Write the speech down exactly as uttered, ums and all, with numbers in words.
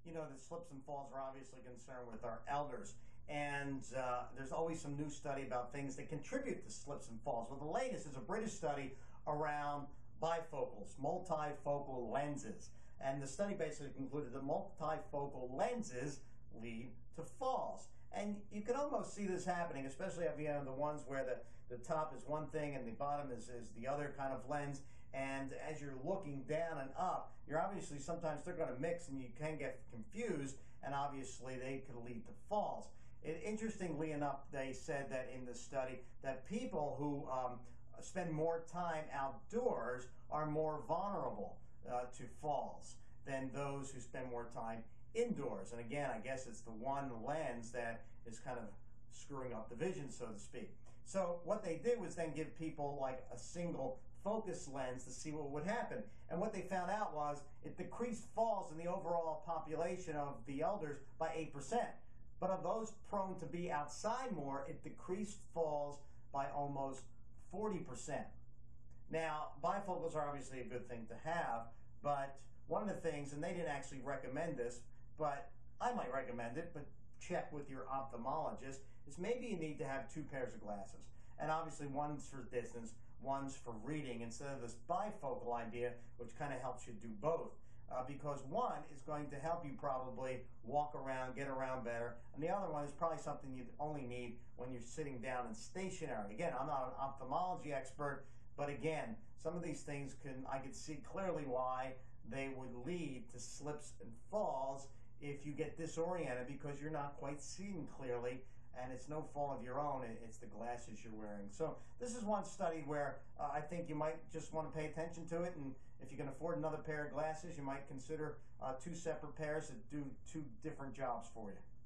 you know, the slips and falls are obviously concerned with our elders. And uh, there's always some new study about things that contribute to slips and falls. Well, the latest is a British study around bifocals, multifocal lenses. And the study basically concluded that multifocal lenses lead to falls. And you can almost see this happening, especially if you have the ones where the, the top is one thing and the bottom is, is the other kind of lens. And as you're looking down and up, you're obviously, sometimes they're going to mix and you can get confused, and obviously they could lead to falls. It, interestingly enough, they said that in the study that people who um, spend more time outdoors are more vulnerable uh, to falls than those who spend more time indoors. And again, I guess it's the one lens that is kind of screwing up the vision, so to speak. So what they did was then give people like a single focus lens to see what would happen. And what they found out was it decreased falls in the overall population of the elders by eight percent. But of those prone to be outside more, it decreased falls by almost forty percent. Now, bifocals are obviously a good thing to have, but one of the things, and they didn't actually recommend this, but I might recommend it, but check with your ophthalmologist, is maybe you need to have two pairs of glasses. And obviously one's for distance, one's for reading, instead of this bifocal idea, which kind of helps you do both. Uh, because one is going to help you probably walk around, get around better, and the other one is probably something you only need when you're sitting down and stationary. Again, I'm not an ophthalmology expert, but again, some of these things can, I can see clearly why they would lead to slips and falls if you get disoriented because you're not quite seeing clearly, and it's no fault of your own, it's the glasses you're wearing. So this is one study where uh, I think you might just want to pay attention to it, and if you can afford another pair of glasses, you might consider uh, two separate pairs that do two different jobs for you.